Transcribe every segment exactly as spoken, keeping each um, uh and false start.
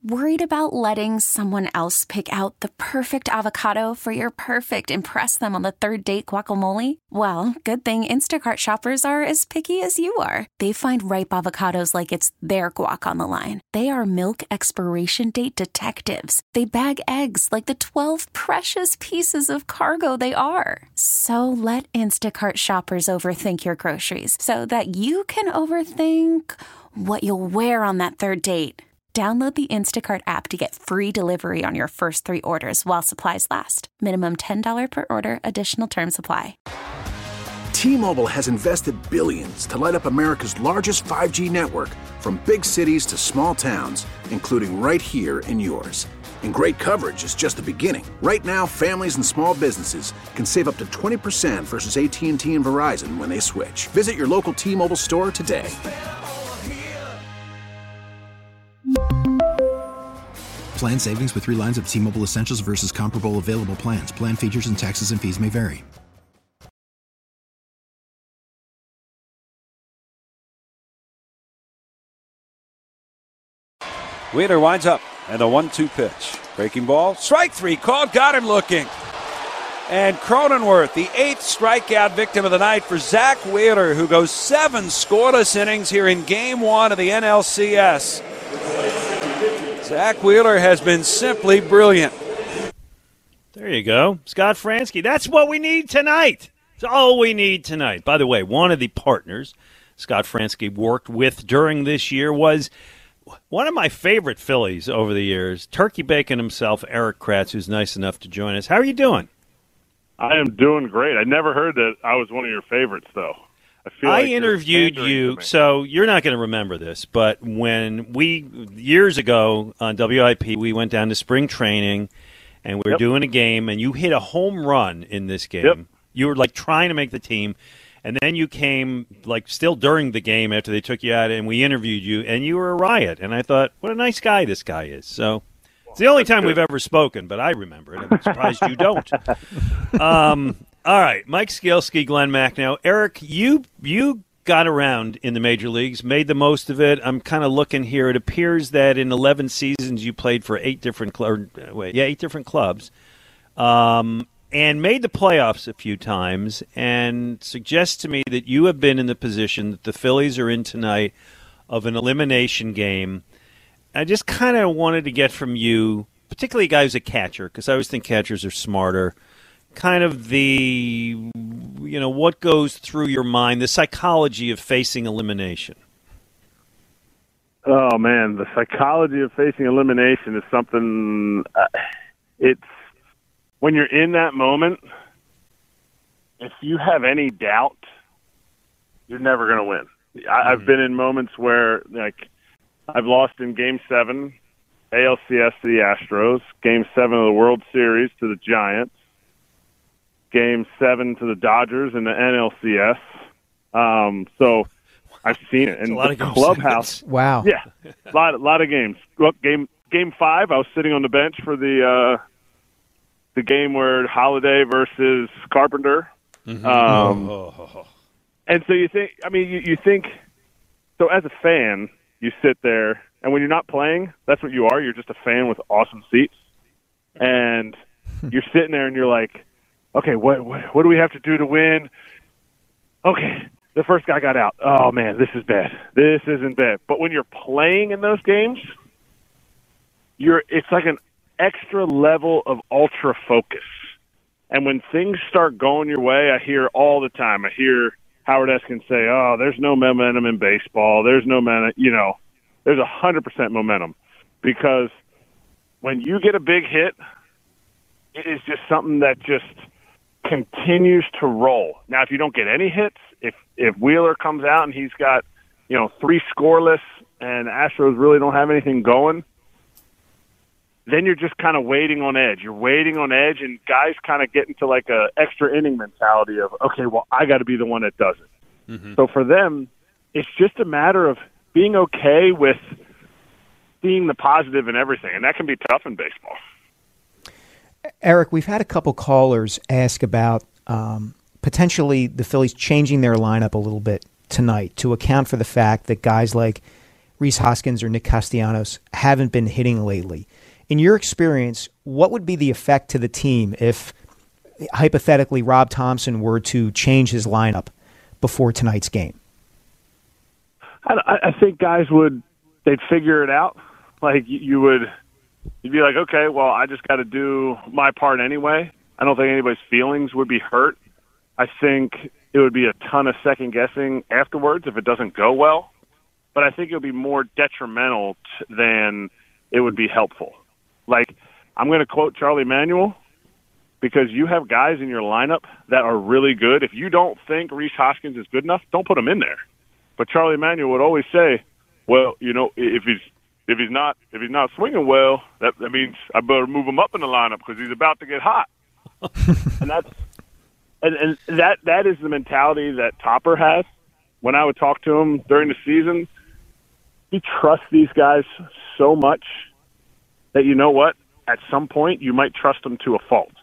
Worried about letting someone else pick out the perfect avocado for your perfect impress them on the third date guacamole? Well, good thing Instacart shoppers are as picky as you are. They find ripe avocados like it's their guac on the line. They are milk expiration date detectives. They bag eggs like the twelve precious pieces of cargo they are. So let Instacart shoppers overthink your groceries so that you can overthink what you'll wear on that third date. Download the Instacart app to get free delivery on your first three orders while supplies last. Minimum ten dollars per order. Additional terms apply. T-Mobile has invested billions to light up America's largest five G network, from big cities to small towns, including right here in yours. And great coverage is just the beginning. Right now, families and small businesses can save up to twenty percent versus A T and T and Verizon when they switch. Visit your local T-Mobile store today. Plan savings with three lines of T-Mobile Essentials versus comparable available plans. Plan features and taxes and fees may vary. Wheeler winds up and a one two pitch. Breaking ball. Strike three called. Got him looking. And Cronenworth, the eighth strikeout victim of the night for Zach Wheeler, who goes seven scoreless innings here in game one of the N L C S. Zach Wheeler has been simply brilliant. There you go. Scott Franzke. That's what we need tonight. It's all we need tonight. By the way, one of the partners Scott Franzke worked with during this year was one of my favorite Phillies over the years, Turkey Bacon himself, Eric Kratz, who's nice enough to join us. How are you doing? I am doing great. I never heard that I was one of your favorites, though. I, feel I like interviewed you, so you're not going to remember this, but when we, years ago on W I P, we went down to spring training, and we were Yep. doing a game, and you hit a home run in this game. Yep. You were, like, trying to make the team, and then you came, like, still during the game after they took you out, and we interviewed you, and you were a riot. And I thought, what a nice guy this guy is. So it's the only time we've ever spoken, but I remember it. I'm surprised you don't. Um, all right, Mike Scalesky, Glenn Macnow. Eric, you you got around in the major leagues, made the most of it. I'm kind of looking here. It appears that in eleven seasons you played for eight different clubs. Wait, yeah, eight different clubs, um, and made the playoffs a few times. And suggests to me that you have been in the position that the Phillies are in tonight of an elimination game. I just kind of wanted to get from you, particularly a guy who's a catcher, because I always think catchers are smarter, kind of the, you know, what goes through your mind, the psychology of facing elimination. Oh, man, the psychology of facing elimination is something, uh, it's, when you're in that moment, if you have any doubt, you're never going to win. I, mm-hmm. I've been in moments where, like, I've lost in Game seven, A L C S to the Astros, Game seven of the World Series to the Giants, Game seven to the Dodgers in the N L C S. Um, so I've seen it. And the clubhouse. Wow. Yeah, a lot, a lot of games. Look, game Game five, I was sitting on the bench for the uh, the game where Holiday versus Carpenter. Mm-hmm. Um, oh. And so you think, I mean, you, you think, so as a fan, you sit there, and when you're not playing, that's what you are. You're just a fan with awesome seats. And you're sitting there, and you're like, okay, what, what what do we have to do to win? Okay, the first guy got out. Oh, man, this is bad. This isn't bad. But when you're playing in those games, you're it's like an extra level of ultra focus. And when things start going your way, I hear all the time, I hear Howard Eskin say, oh, there's no momentum in baseball. There's no momentum, you know, there's one hundred percent momentum. Because when you get a big hit, it is just something that just continues to roll. Now, if you don't get any hits, if if Wheeler comes out and he's got, you know, three scoreless and Astros really don't have anything going, then you're just kind of waiting on edge. You're waiting on edge, and guys kind of get into like a extra inning mentality of, okay, well, I got to be the one that does it. Mm-hmm. So for them, it's just a matter of being okay with seeing the positive in everything, and that can be tough in baseball. Eric, we've had a couple callers ask about um, potentially the Phillies changing their lineup a little bit tonight to account for the fact that guys like Rhys Hoskins or Nick Castellanos haven't been hitting lately. In your experience, what would be the effect to the team if, hypothetically, Rob Thompson were to change his lineup before tonight's game? I, I think guys would, they'd figure it out. Like you would, you'd be like, okay, well, I just got to do my part anyway. I don't think anybody's feelings would be hurt. I think it would be a ton of second guessing afterwards if it doesn't go well. But I think it would be more detrimental t- than it would be helpful. Like, I'm going to quote Charlie Manuel, because you have guys in your lineup that are really good. If you don't think Rhys Hoskins is good enough, don't put him in there. But Charlie Manuel would always say, well, you know, if he's if he's not if he's not swinging well, that, that means I better move him up in the lineup because he's about to get hot. and that's and, and that that is the mentality that Topper has. When I would talk to him during the season, he trusts these guys so much that, you know what, at some point you might trust them to a fault.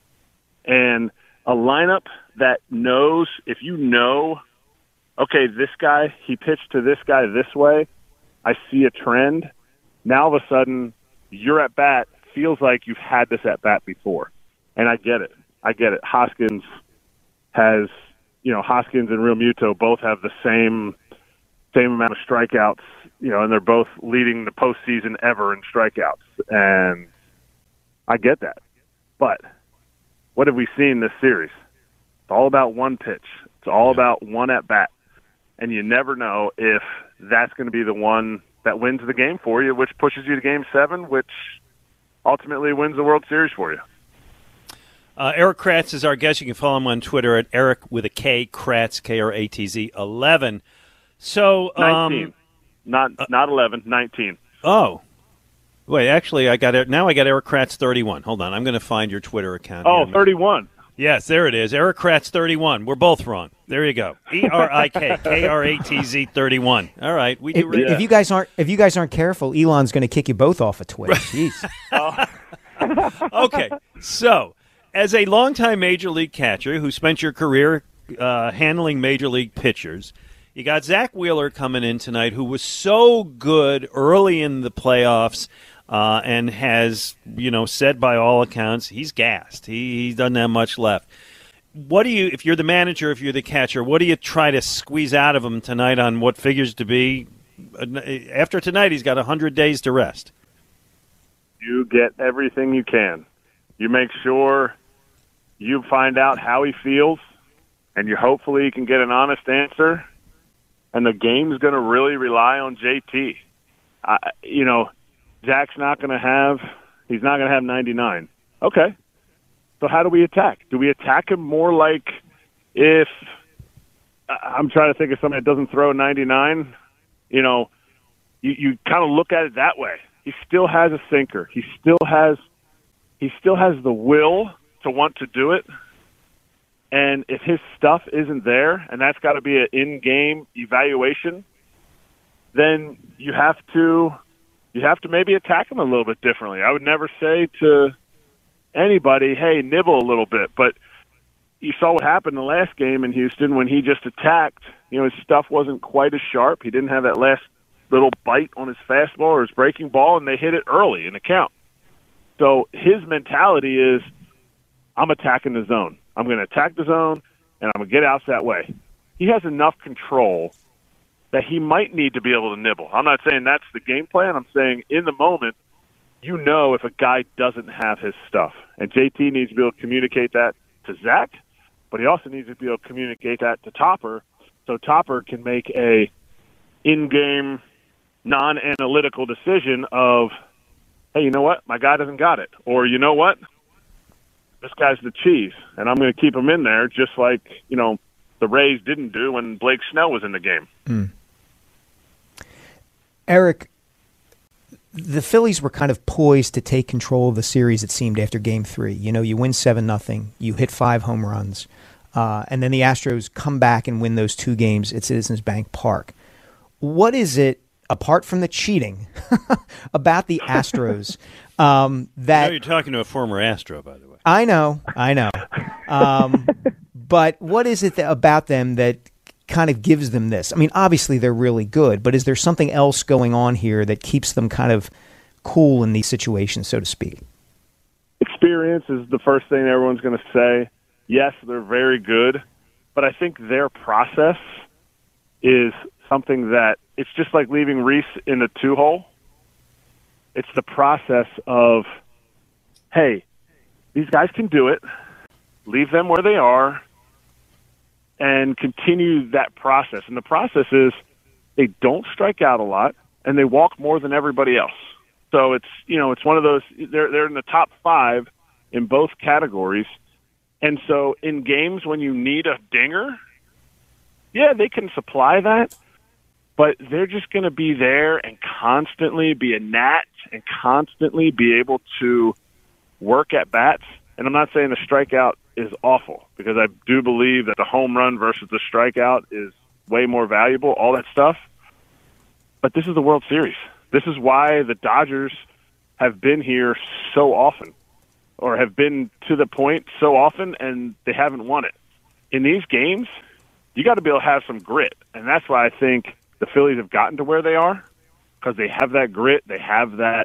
And a lineup that knows, if you know, okay, this guy, he pitched to this guy this way, I see a trend, now all of a sudden your at-bat feels like you've had this at-bat before. And I get it. I get it. Hoskins has, you know, Hoskins and Real Muto both have the same same amount of strikeouts, you know, and they're both leading the postseason ever in strikeouts. And I get that. But what have we seen this series? It's all about one pitch. It's all about one at-bat. And you never know if that's going to be the one that wins the game for you, which pushes you to game seven, which ultimately wins the World Series for you. Uh, Eric Kratz is our guest. You can follow him on Twitter at Eric with a K, Kratz, K R A T Z, eleven. So, um, nineteen. Not not eleven, nineteen. Oh. Wait, actually, I got it. Now I got Eric Kratz thirty-one. Hold on. I'm going to find your Twitter account. Oh, here. thirty-one. Yes, there it is. Eric Kratz thirty-one. We're both wrong. There you go. E R I K, K R A T Z thirty-one. All right. We do if, right. if you guys aren't if you guys aren't careful, Elon's going to kick you both off of Twitter. Jeez. Okay. So, as a longtime Major League catcher who spent your career uh, handling Major League pitchers, you got Zach Wheeler coming in tonight, who was so good early in the playoffs uh, and has, you know, said by all accounts, he's gassed. He, he doesn't have much left. What do you, if you're the manager, if you're the catcher, what do you try to squeeze out of him tonight on what figures to be? After tonight, he's got one hundred days to rest. You get everything you can. You make sure you find out how he feels, and you hopefully can get an honest answer. And the game's going to really rely on J T. Uh, you know, Zach's not going to have – he's not going to have ninety-nine. Okay. So how do we attack? Do we attack him more like if – I'm trying to think of somebody that doesn't throw ninety-nine. You know, you, you kind of look at it that way. He still has a sinker. He still has he still has the will to want to do it. And if his stuff isn't there, and that's got to be an in-game evaluation, then you have to you have to maybe attack him a little bit differently. I would never say to anybody, hey, nibble a little bit. But you saw what happened in the last game in Houston when he just attacked. You know, his stuff wasn't quite as sharp. He didn't have that last little bite on his fastball or his breaking ball, and they hit it early in the count. So his mentality is, I'm attacking the zone. I'm going to attack the zone, and I'm going to get outs that way. He has enough control that he might need to be able to nibble. I'm not saying that's the game plan. I'm saying in the moment, you know if a guy doesn't have his stuff. And J T needs to be able to communicate that to Zach, but he also needs to be able to communicate that to Topper so Topper can make a in-game, non-analytical decision of, hey, you know what? My guy doesn't got it. Or, you know what? This guy's the cheese, and I'm going to keep him in there just like, you know, the Rays didn't do when Blake Snell was in the game. Mm. Eric, the Phillies were kind of poised to take control of the series, it seemed, after Game three. You know, you win seven nothing, you hit five home runs, uh, and then the Astros come back and win those two games at Citizens Bank Park. What is it, apart from the cheating, about the Astros um, that... I know you're talking to a former Astro, by the way. I know, I know. Um, but what is it that, about them that kind of gives them this? I mean, obviously they're really good, but is there something else going on here that keeps them kind of cool in these situations, so to speak? Experience is the first thing everyone's going to say. Yes, they're very good, but I think their process is something that it's just like leaving Reese in a two-hole. It's the process of, hey, these guys can do it. Leave them where they are and continue that process. And the process is they don't strike out a lot and they walk more than everybody else. So it's, you know, it's one of those, they're, they're in the top five in both categories. And so in games when you need a dinger, yeah, they can supply that, but they're just going to be there and constantly be a gnat and constantly be able to work at bats. And I'm not saying the strikeout is awful, because I do believe that the home run versus the strikeout is way more valuable, all that stuff. But this is the World Series. This is why the Dodgers have been here so often, or have been to the point so often, and they haven't won it. In these games, you got to be able to have some grit, and that's why I think the Phillies have gotten to where they are, because they have that grit, they have that,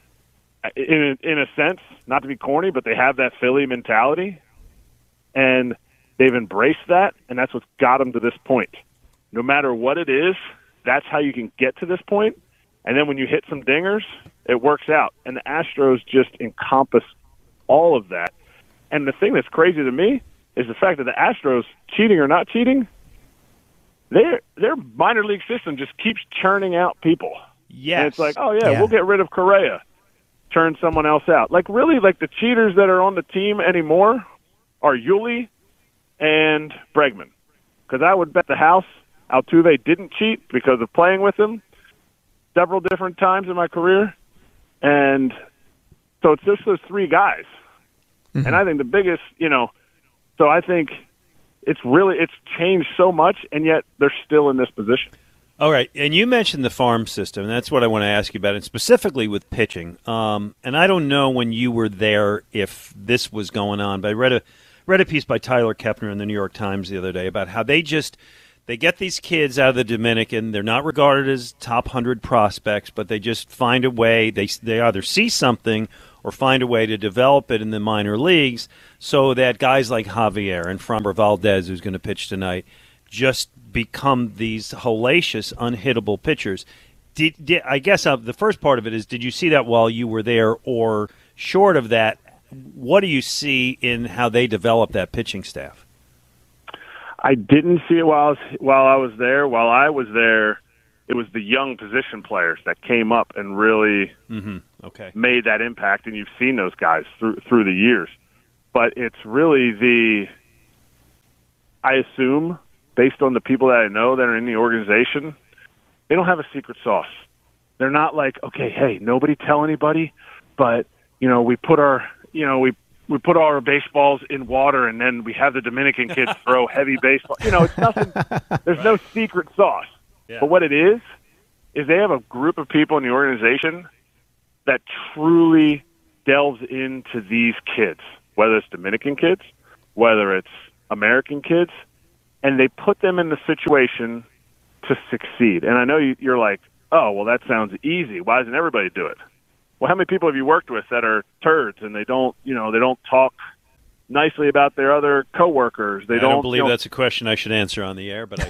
in a, in a sense, not to be corny, but they have that Philly mentality, and they've embraced that, and that's what's got them to this point. No matter what it is, that's how you can get to this point, and then when you hit some dingers, it works out. And the Astros just encompass all of that. And the thing that's crazy to me is the fact that the Astros, cheating or not cheating, their their minor league system just keeps churning out people. Yes. And it's like, oh, yeah, Yeah. we'll get rid of Correa, turn someone else out. Like, really, like the cheaters that are on the team anymore are Yuli and Bregman. Because I would bet the house Altuve didn't cheat because of playing with him several different times in my career. And so it's just those three guys. Mm-hmm. And I think the biggest, you know, so I think it's really, it's changed so much, and yet they're still in this position. All right, and you mentioned the farm system, and that's what I want to ask you about, and specifically with pitching. Um, and I don't know when you were there if this was going on, but I read a read a piece by Tyler Kepner in the New York Times the other day about how they just they get these kids out of the Dominican. They're not regarded as top one hundred prospects, but they just find a way. They they either see something or find a way to develop it in the minor leagues, so that guys like Javier and Framber Valdez, who's going to pitch tonight, just become these hellacious, unhittable pitchers. Did, did, I guess uh, the first part of it is, did you see that while you were there, or short of that, what do you see in how they develop that pitching staff? I didn't see it while I was, while I was there. While I was there, it was the young position players that came up and really mm-hmm. okay. made that impact, and you've seen those guys through through the years. But it's really the, I assume, based on the people that I know that are in the organization, they don't have a secret sauce. They're not like, okay, hey, nobody tell anybody, but, you know, we put our, you know, we we put all our baseballs in water, and then we have the Dominican kids throw heavy baseball. You know, it's nothing. There's no secret sauce. Yeah. But what it is, is they have a group of people in the organization that truly delves into these kids, whether it's Dominican kids, whether it's American kids, and they put them in the situation to succeed. And I know you, you're like, oh, well, that sounds easy. Why doesn't everybody do it? Well, how many people have you worked with that are turds and they don't, you know, they don't talk nicely about their other coworkers? They I don't, don't believe you know, that's a question I should answer on the air, but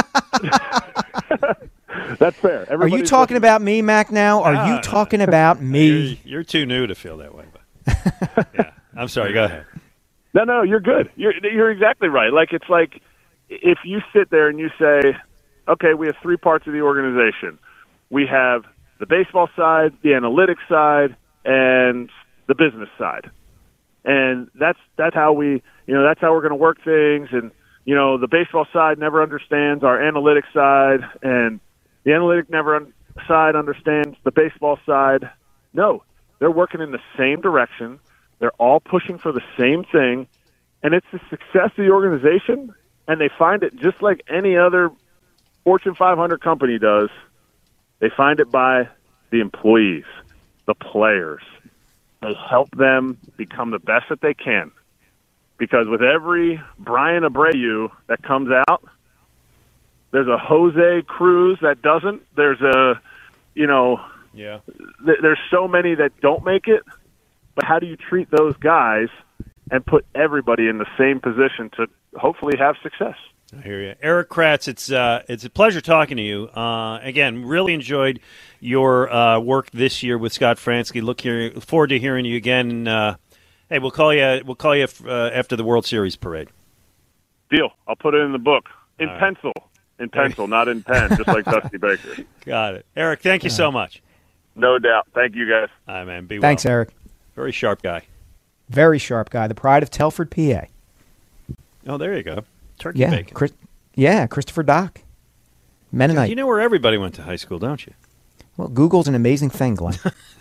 I That's fair. Are you talking about me, Mac, now? Are you talking about me? You're, you're too new to feel that way. But yeah, I'm sorry. Go ahead. No, no, you're good. You're you're exactly right. Like, it's like if you sit there and you say, okay, we have three parts of the organization. We have the baseball side, the analytics side, and the business side. And that's that's how we, you know, that's how we're going to work things. And, you know, the baseball side never understands our analytics side, and the analytic never un- side understands the baseball side. No, they're working in the same direction. They're all pushing for the same thing, and it's the success of the organization, and they find it just like any other Fortune five hundred company does. They find it by the employees, the players. They help them become the best that they can. Because with every Brian Abreu that comes out, There's a Jose Cruz that doesn't. There's a, you know, yeah. Th- there's so many that don't make it. But how do you treat those guys and put everybody in the same position to hopefully have success? I hear you. Erik Kratz, it's uh, it's a pleasure talking to you. Uh, again, really enjoyed your uh, work this year with Scott Franzke. Look here, forward to hearing you again. Uh, hey, we'll call you. We'll call you uh, after the World Series parade. Deal. I'll put it in the book in All pencil, right. in pencil, not in pen, just like Dusty Baker. Got it, Erik. Thank you so much. No doubt. Thank you, guys. All right, man. Be well. Thanks, Erik. Very sharp guy. Very sharp guy. The pride of Telford, P A. Oh, there you go. Turkey Yeah, bacon. Chris, yeah, Christopher Dock. Mennonite. You know where everybody went to high school, don't you? Well, Google's an amazing thing, Glenn.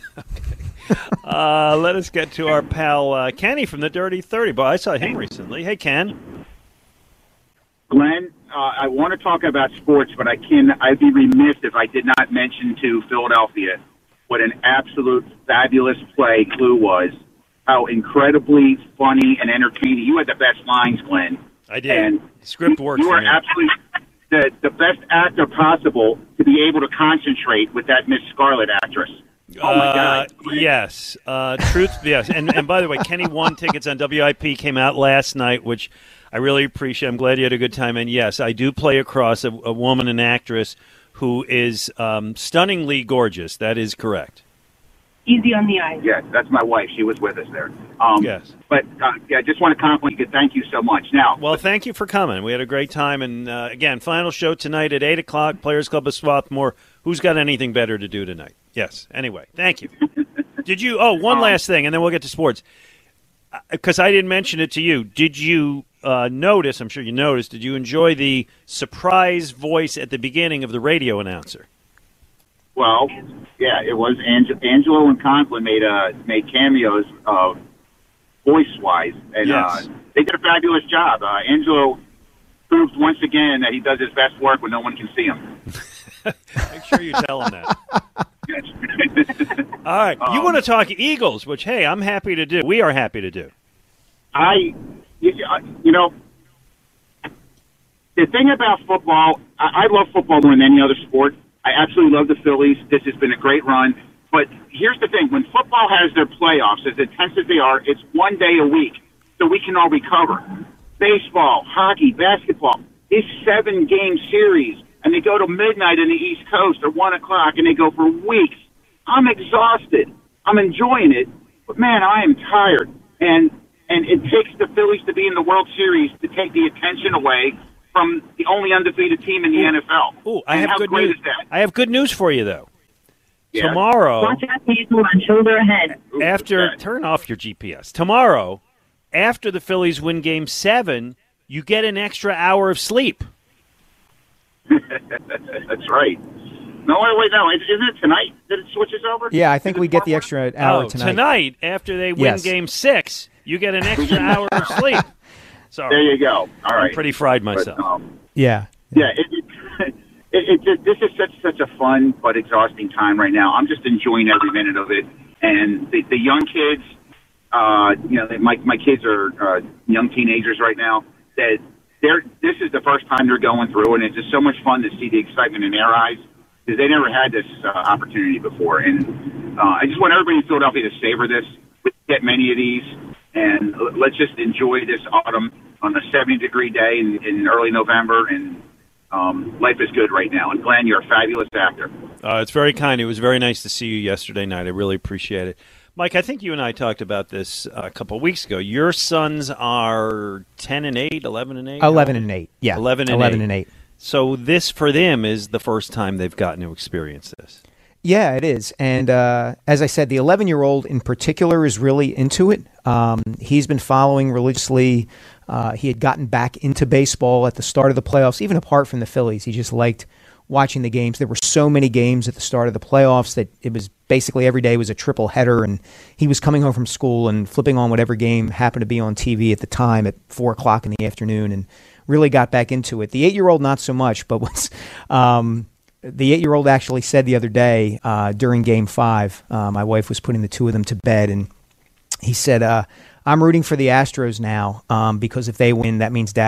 uh, let us get to our pal uh, Kenny from the Dirty thirty. Boy, I saw him recently. Hey, Ken. Glenn, uh, I want to talk about sports, but I can. I'd be remiss if I did not mention to Philadelphia what an absolute fabulous play Clue was. How incredibly funny and entertaining. You had the best lines, Glenn. I did. And Script worked. You for are me. absolutely the, the best actor possible to be able to concentrate with that Miss Scarlet actress. Oh, my uh, God. Yes. Uh, truth, yes. And, and by the way, Kenny won tickets on W I P, came out last night, which I really appreciate. I'm glad you had a good time. And, yes, I do play across a, a woman, an actress, who is um, stunningly gorgeous. That is correct. Easy on the eyes. Yes, that's my wife. She was with us there. Um, yes. But, uh, yeah, I just want to compliment you. Thank you so much. Now, well, thank you for coming. We had a great time. And, uh, again, final show tonight at eight o'clock, Players Club of Swarthmore. Who's got anything better to do tonight? Yes. Anyway, thank you. Did you – oh, one um, last thing, and then we'll get to sports. Because I didn't mention it to you. Did you uh, notice – I'm sure you noticed – did you enjoy the surprise voice at the beginning of the radio announcer? Well, yeah, it was Ange- Angelo and Conklin made uh, made cameos uh, voice-wise, and yes. uh, they did a fabulous job. Uh, Angelo proved once again that he does his best work when no one can see him. Make sure you tell him that. All right, you um, want to talk Eagles, which, hey, I'm happy to do. We are happy to do. I, you know, the thing about football, I, I love football more than any other sport. I absolutely love the Phillies. This has been a great run. But here's the thing. When football has their playoffs, as intense as they are, it's one day a week, so we can all recover. Baseball, hockey, basketball, it's seven-game series, and they go to midnight in the East Coast or one o'clock, and they go for weeks. I'm exhausted. I'm enjoying it, but, man, I am tired. And and it takes the Phillies to be in the World Series to take the attention away from the only undefeated team in the Ooh. N F L. Ooh, I and have how good great news. Is that? I have good news for you, though. Yeah. Tomorrow, Contact people on shoulder ahead. after turn off your G P S. Tomorrow, after the Phillies win Game Seven, you get an extra hour of sleep. That's right. No, wait, wait, no. Isn't it tonight that it switches over? Yeah, I think we get the extra hour oh, tonight. Tonight, after they win Yes. Game Six, you get an extra hour of sleep. Sorry. There you go. All right. I'm pretty fried myself. But, um, Yeah. yeah. It, it, it, it, this is such such a fun but exhausting time right now. I'm just enjoying every minute of it, and the, the young kids. Uh, you know, my my kids are uh, young teenagers right now. That they're this is the first time they're going through, and it's just so much fun to see the excitement in their eyes because they never had this uh, opportunity before. And uh, I just want everybody in Philadelphia to savor this. We get many of these, and let's just enjoy this autumn on a seventy degree day in, in early November. And um, life is good right now. And Glenn, you're a fabulous actor. Uh, it's very kind. It was very nice to see you yesterday night. I really appreciate it. Mike, I think you and I talked about this uh, a couple of weeks ago. Your sons are ten and eight, eleven and eight? eleven and eight, yeah. eleven and eleven eight. and eight. So this, for them, is the first time they've gotten to experience this. Yeah, it is. And uh, as I said, the eleven-year-old in particular is really into it. Um, he's been following religiously. Uh, he had gotten back into baseball at the start of the playoffs, even apart from the Phillies. He just liked watching the games. There were so many games at the start of the playoffs that it was basically every day was a triple header, and he was coming home from school and flipping on whatever game happened to be on T V at the time at four o'clock in the afternoon and really got back into it. The eight-year-old, not so much, but what's um, the eight-year-old actually said the other day uh, during Game five, uh, my wife was putting the two of them to bed, and he said, uh, I'm rooting for the Astros now um, because if they win, that means Dad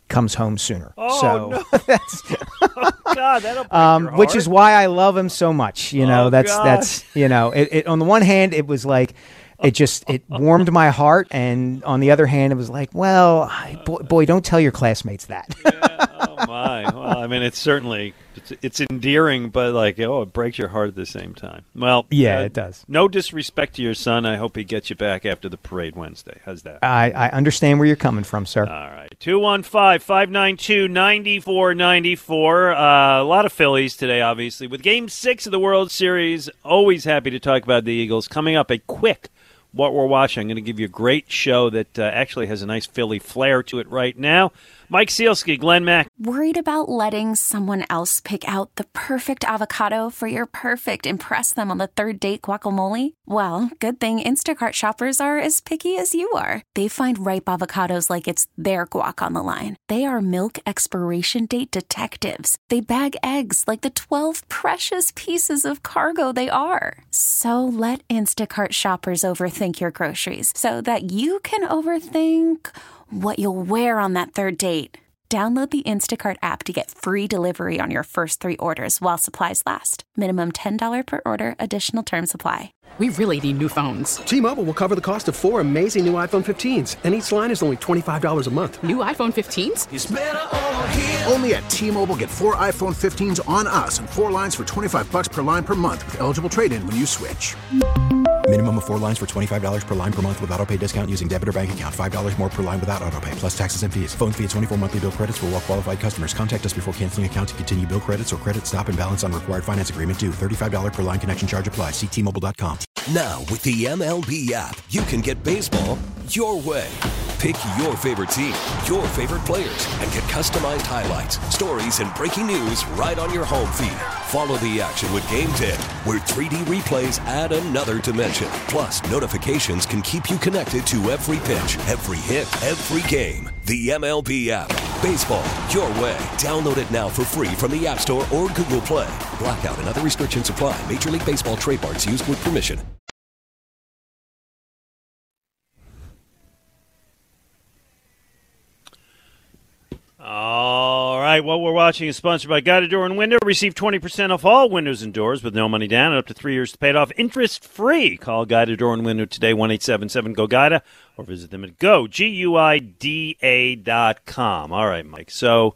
comes home sooner. Oh, so no. that's Oh, God, that'll break um, your heart. which is why I love him so much. You know, Oh, that's God. that's you know, it, it, on the one hand, it was like it just it warmed my heart, and on the other hand, it was like, well, I, boy, boy, don't tell your classmates that. Yeah, oh, my. Well, I mean, it's certainly it's, it's endearing, but like, oh, it breaks your heart at the same time. Well, Yeah, uh, it does. No disrespect to your son. I hope he gets you back after the parade Wednesday. How's that? I, I understand where you're coming from, sir. All right. two one five, five nine two, nine four nine four. Uh, a lot of Phillies today, obviously. With Game six of the World Series, always happy to talk about the Eagles. Coming up, a quick what we're watching. I'm going to give you a great show that uh, actually has a nice Philly flair to it right now. Mike Sealski, Glenn Mack. Worried about letting someone else pick out the perfect avocado for your perfect impress them on the third date guacamole? Well, good thing Instacart shoppers are as picky as you are. They find ripe avocados like it's their guac on the line. They are milk expiration date detectives. They bag eggs like the twelve precious pieces of cargo they are. So let Instacart shoppers overthink your groceries so that you can overthink what you'll wear on that third date. Download the Instacart app to get free delivery on your first three orders while supplies last. Minimum ten dollars per order. Additional terms apply. We really need new phones. T-Mobile will cover the cost of four amazing new iPhone fifteens, and each line is only twenty-five dollars a month. New iPhone fifteens? It's better over here. Only at T-Mobile, get four iPhone fifteens on us and four lines for twenty-five bucks per line per month with eligible trade-in when you switch. Minimum of four lines for twenty-five dollars per line per month with autopay discount using debit or bank account. five dollars more per line without autopay, plus taxes and fees. Phone fee at twenty-four monthly bill credits for well-qualified customers. Contact us before canceling account to continue bill credits or credit stop and balance on required finance agreement due. thirty-five dollars per line connection charge applies. See T Mobile dot com. Now, with the M L B app, you can get baseball your way. Pick your favorite team, your favorite players, and get customized highlights, stories, and breaking news right on your home feed. Follow the action with Game ten, where three D replays add another dimension. Plus, notifications can keep you connected to every pitch, every hit, every game. The M L B app. Baseball your way. Download it now for free from the App Store or Google Play. Blackout and other restrictions apply. Major League Baseball trademarks used with permission. All right, what we're watching is sponsored by Guida Door and Window. Receive twenty percent off all windows and doors with no money down and up to three years to pay it off interest-free. Call Guida Door and Window today, one eight seven seven, G O, GUIDA, or visit them at go, G U I D A dot com. All right, Mike, so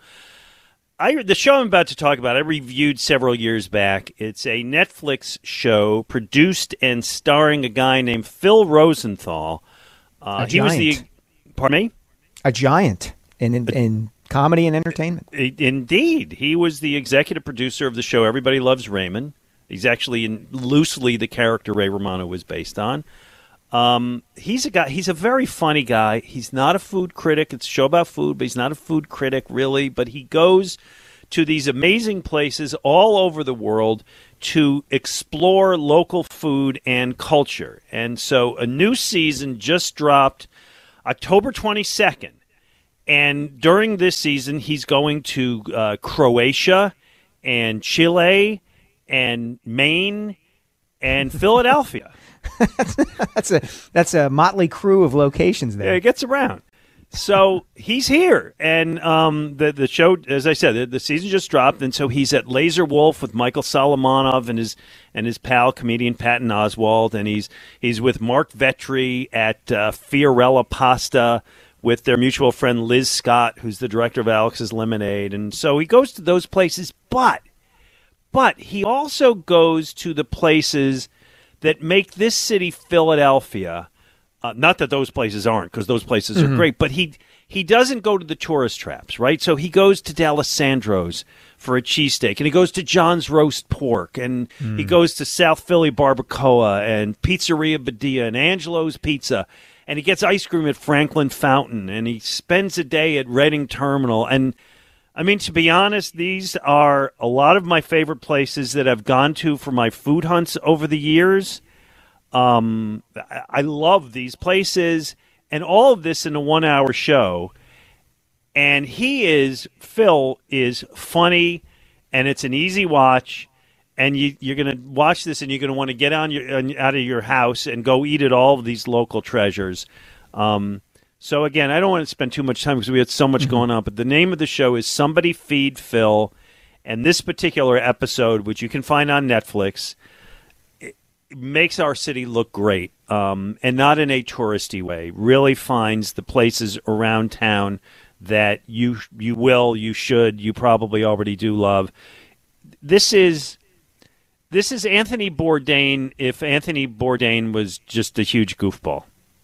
I, the show I'm about to talk about, I reviewed several years back. It's a Netflix show produced and starring a guy named Phil Rosenthal. Uh, a he was the, giant. pardon me? A giant in in, in comedy and entertainment. Indeed. He was the executive producer of the show Everybody Loves Raymond. He's actually in, loosely the character Ray Romano was based on. Um, he's a guy. He's a very funny guy. He's not a food critic. It's a show about food, but he's not a food critic, really. But he goes to these amazing places all over the world to explore local food and culture. And so a new season just dropped October twenty-second. And during this season, he's going to uh, Croatia and Chile and Maine and Philadelphia. that's a that's a motley crew of locations there. Yeah, it gets around. So he's here, and um, the the show, as I said, the, the season just dropped, and so he's at Laser Wolf with Michael Solomonov and his and his pal comedian Patton Oswalt, and he's he's with Mark Vetri at uh, Fiorella Pasta with their mutual friend Liz Scott, who's the director of Alex's Lemonade, and so he goes to those places, but but he also goes to the places that make this city, Philadelphia. Uh, not that those places aren't, because those places Mm-hmm. are great, but he he doesn't go to the tourist traps, right? So he goes to D'Alessandro's for a cheesesteak, and he goes to John's Roast Pork, and Mm. he goes to South Philly Barbacoa, and Pizzeria Badia, and Angelo's Pizza, and he gets ice cream at Franklin Fountain, and he spends a day at Reading Terminal. And, I mean, to be honest, these are a lot of my favorite places that I've gone to for my food hunts over the years. Um, I love these places, and all of this in a one-hour show. And he is, Phil is funny, and it's an easy watch. And you, you're going to watch this, and you're going to want to get on your on, out of your house and go eat at all of these local treasures. Um, So, again, I don't want to spend too much time because we had so much going on, but the name of the show is Somebody Feed Phil, and this particular episode, which you can find on Netflix, it makes our city look great, um, and not in a touristy way. Really finds the places around town that you you will, you should, you probably already do love. This is this is Anthony Bourdain if Anthony Bourdain was just a huge goofball.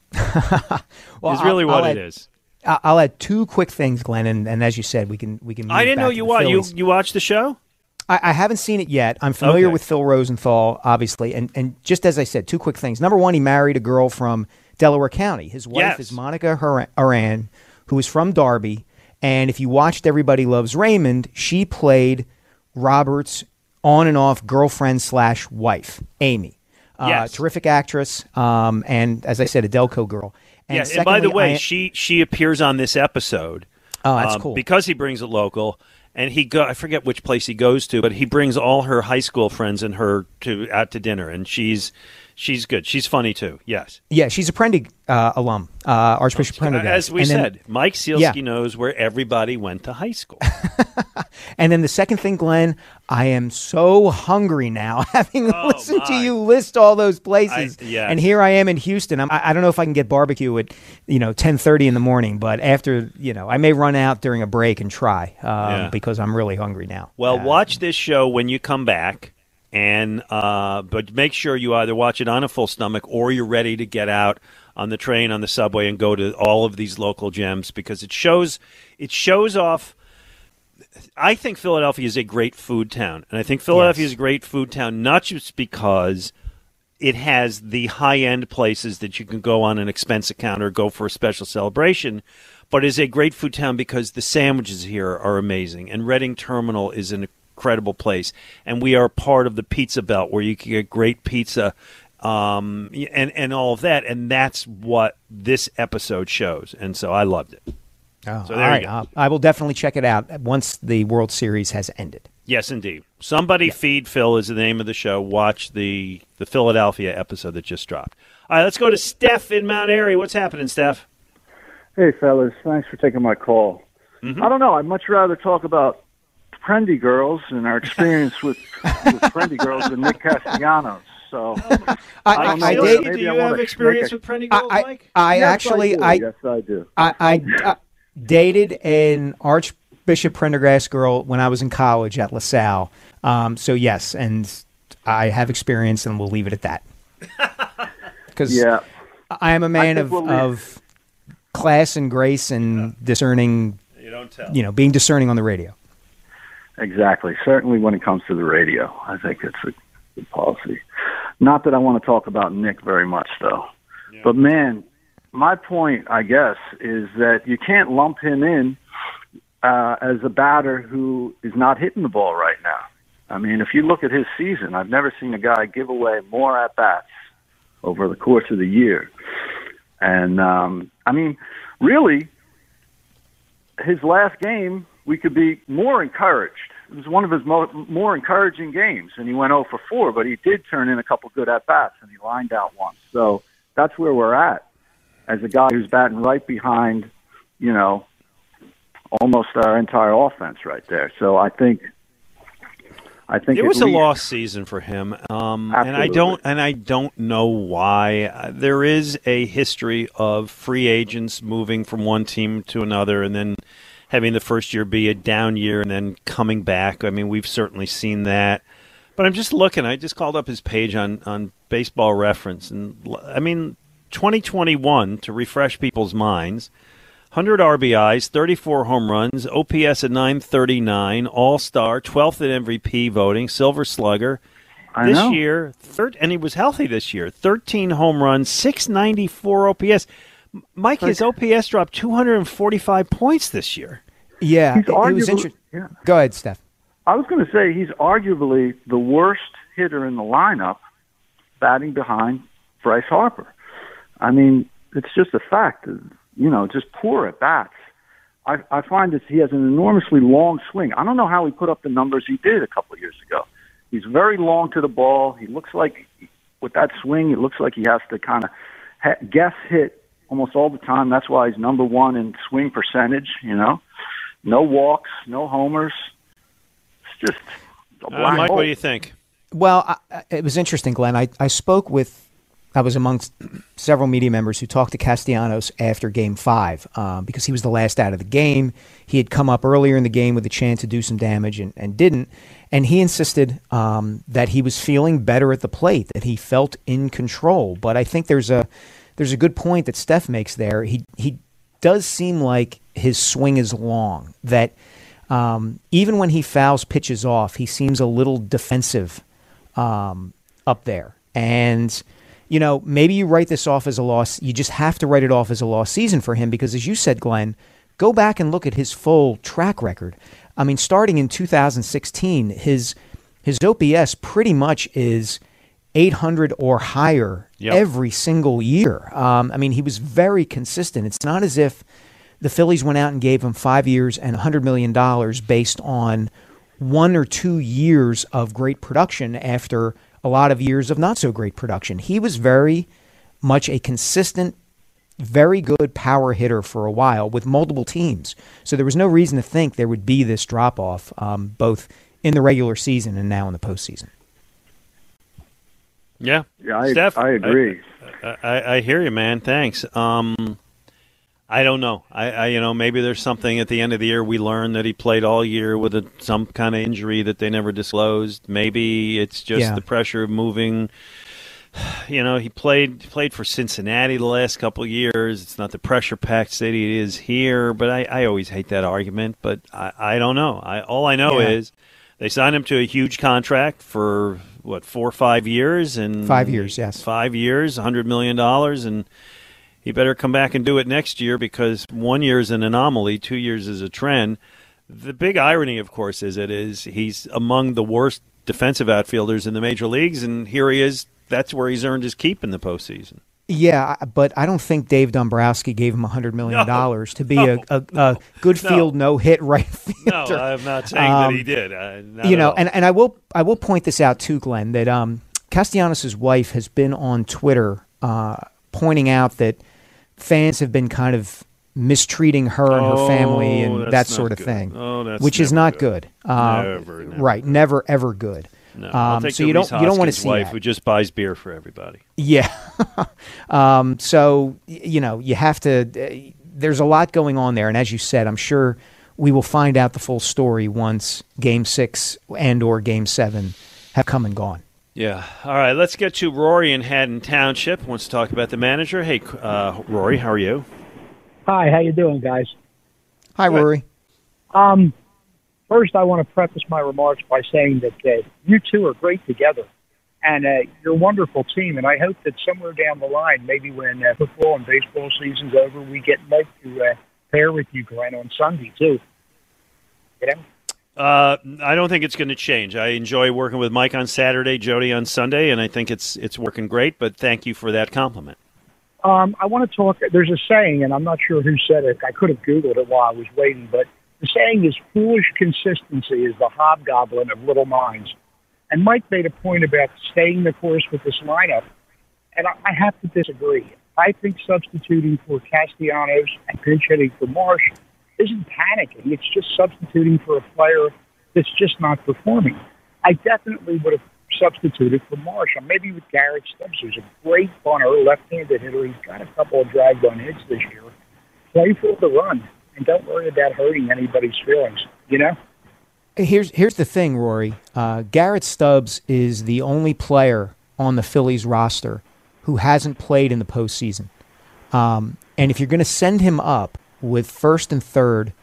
well, is really I'll, what I'll it add, is. I'll add two quick things, Glenn, and, and as you said, we can we can. Move I didn't back know to you the watched you Phillies. you watched the show. I, I haven't seen it yet. I'm familiar Okay. with Phil Rosenthal, obviously, and and just as I said, two quick things. Number one, he married a girl from Delaware County. His wife Yes. is Monica Har- Aran, who is from Darby. And if you watched Everybody Loves Raymond, she played Robert's on and off girlfriend slash wife, Amy. Uh, Yes. Terrific actress, um, and as I said, a Delco girl. And Yes, and by the secondly, way, I- she she appears on this episode. Oh, that's um, cool. Because he brings it local, and he go I forget which place he goes to, but he brings all her high school friends and her to out to dinner, and she's she's good. She's funny too. Yes. Yeah, she's a Prendy uh, alum, uh, Archbishop Prendergast. As we And then- said, Mike Sealski Yeah. knows where everybody went to high school. And then the second thing, Glenn, I am so hungry now, having Oh, listened to my. you list all those places. I- yes. And here I am in Houston. I'm, I I don't know if I can get barbecue at you know ten thirty in the morning, but after you know, I may run out during a break and try um, Yeah. because I'm really hungry now. Well, Uh, watch this show when you come back, and uh, but make sure you either watch it on a full stomach or you're ready to get out on the train, on the subway, and go to all of these local gems because it shows it shows off. I think Philadelphia is a great food town, and I think Philadelphia Yes. is a great food town not just because it has the high-end places that you can go on an expense account or go for a special celebration, but is a great food town because the sandwiches here are amazing, and Reading Terminal is an incredible place, and we are part of the pizza belt where you can get great pizza um, and, and all of that, and that's what this episode shows, and so I loved it. Oh, So all there right, you go. uh, I will definitely check it out once the World Series has ended. Yes, indeed. Somebody Feed Phil is the name of the show. Watch the, the Philadelphia episode that just dropped. All right, let's go to Steph in Mount Airy. What's happening, Steph? Hey, fellas. Thanks for taking my call. Mm-hmm. I don't know. I'd much rather talk about Prendy girls and our experience with, with Prendy girls than Nick Castellanos. So I, don't know I, whether did. maybe Do you I wanna have experience make a- with Prendy Girls, I, Mike? I Yes, actually, I, do. I, yes, I do. I, I uh, dated an Archbishop Prendergast girl when I was in college at LaSalle. Um, so yes, and I have experience, and we'll leave it at that. Because Yeah. I am a man think of, we'll leave- of class and grace and discerning. You don't tell. You know, being discerning on the radio. Exactly. Certainly when it comes to the radio, I think it's a good policy. Not that I want to talk about Nick very much, though. But, man, my point, I guess, is that you can't lump him in uh, as a batter who is not hitting the ball right now. I mean, if you look at his season, I've never seen a guy give away more at-bats over the course of the year. And, um, I mean, really, his last game, we could be more encouraged. It was one of his mo- more encouraging games, and he went oh for four, but he did turn in a couple good at-bats, and he lined out once. So that's where we're at as a guy who's batting right behind, you know, almost our entire offense right there. So I think I think It at was a least- lost season for him, um, and I Absolutely. don't and I don't know why. Uh, there is a history of free agents moving from one team to another, and then having the first year be a down year, and then coming back. I mean, we've certainly seen that. But I'm just looking. I just called up his page on on Baseball Reference, and I mean, twenty twenty-one to refresh people's minds. one hundred R B Is, thirty-four home runs, O P S at nine thirty-nine, All-Star, twelfth in M V P voting, Silver Slugger. I this know. year, thir- and he was healthy this year, thirteen home runs, six ninety-four O P S. M- Mike, his O P S dropped two hundred forty-five points this year. Yeah, He's it, it was arguably- interesting. yeah. Go ahead, Steph. I was going to say he's arguably the worst hitter in the lineup, batting behind Bryce Harper. I mean, it's just a fact. You know, just poor at bats. I, I find that he has an enormously long swing. I don't know how he put up the numbers he did a couple of years ago. He's very long to the ball. He looks like, with that swing, it looks like he has to kind of ha- guess hit almost all the time. That's why he's number one in swing percentage, you know. No walks, no homers. It's just a black uh, Mike, hole. what do you think? Well, I, it was interesting, Glenn. I, I spoke with, I was amongst several media members who talked to Castellanos after Game five um, because he was the last out of the game. He had come up earlier in the game with a chance to do some damage and, and didn't. And he insisted um, that he was feeling better at the plate, that he felt in control. But I think there's a there's a good point that Steph makes there. He he does seem like his swing is long, that um, even when he fouls pitches off, he seems a little defensive um, up there. And, you know, maybe you write this off as a loss. You just have to write it off as a lost season for him because, as you said, Glenn, go back and look at his full track record. I mean, starting in two thousand sixteen, his his O P S pretty much is eight hundred or higher yep. every single year. Um, I mean, he was very consistent. It's not as if the Phillies went out and gave him five years and one hundred million dollars based on one or two years of great production after a lot of years of not so great production. He was very much a consistent, very good power hitter for a while with multiple teams. So there was no reason to think there would be this drop-off, um, both in the regular season and now in the postseason. Yeah, yeah I, Steph, I agree. I, I, I hear you, man. Thanks. Um, I don't know. I, I, you know, maybe there's something at the end of the year we learned that he played all year with a, some kind of injury that they never disclosed. Maybe it's just yeah. the pressure of moving. You know, he played played for Cincinnati the last couple of years. It's not the pressure-packed city it is here, but I, I always hate that argument. But I, I don't know. I all I know yeah. is they signed him to a huge contract for what four or five years and five years, yes, five years, a hundred million dollars, and he better come back and do it next year because one year is an anomaly, two years is a trend. The big irony, of course, is it is he's among the worst defensive outfielders in the major leagues, and here he is. That's where he's earned his keep in the postseason. Yeah, but I don't think Dave Dombrowski gave him one hundred million dollars no, to be no, a, a, a good field no, no-hit right fielder. No, I'm not saying um, that he did. Uh, you know, and, and I will I will point this out too, Glenn, that um, Castellanos' wife has been on Twitter uh, pointing out that fans have been kind of mistreating her and her oh, family and that sort of good. thing, oh, that's which is not good. good. Uh, never, never right, good. never, ever good. No, um, I'll take so you don't you don't want to see wife that. Who just buys beer for everybody. Yeah. um, so you know you have to. Uh, there's a lot going on there, and as you said, I'm sure we will find out the full story once Game Six and or Game Seven have come and gone. Yeah. All right. Let's get to Rory in Haddon Township. Wants to talk about the manager. Hey, uh, Rory, how are you? Hi. How you doing, guys? Hi, Good. Rory. Um. First, I want to preface my remarks by saying that uh, you two are great together, and uh, you're a wonderful team. And I hope that somewhere down the line, maybe when uh, football and baseball season's over, we get Mike to uh, pair with you, Glenn, on Sunday too. You know? Uh, I don't think it's going to change. I enjoy working with Mike on Saturday, Jody on Sunday, and I think it's it's working great. But thank you for that compliment. Um, I want to talk. There's a saying, and I'm not sure who said it. I could have Googled it while I was waiting, but the saying is, foolish consistency is the hobgoblin of little minds. And Mike made a point about staying the course with this lineup, and I have to disagree. I think substituting for Castellanos and pinch hitting for Marsh isn't panicking. It's just substituting for a player that's just not performing. I definitely would have substituted for Marsh. Or maybe with Garrett Stubbs, who's a great bunter, left-handed hitter. He's got a couple of drag-on hits this year. Play for the run. And don't worry about hurting anybody's feelings, you know? Here's here's the thing, Rory. Uh, Garrett Stubbs is the only player on the Phillies roster who hasn't played in the postseason. Um, and if you're going to send him up with first and third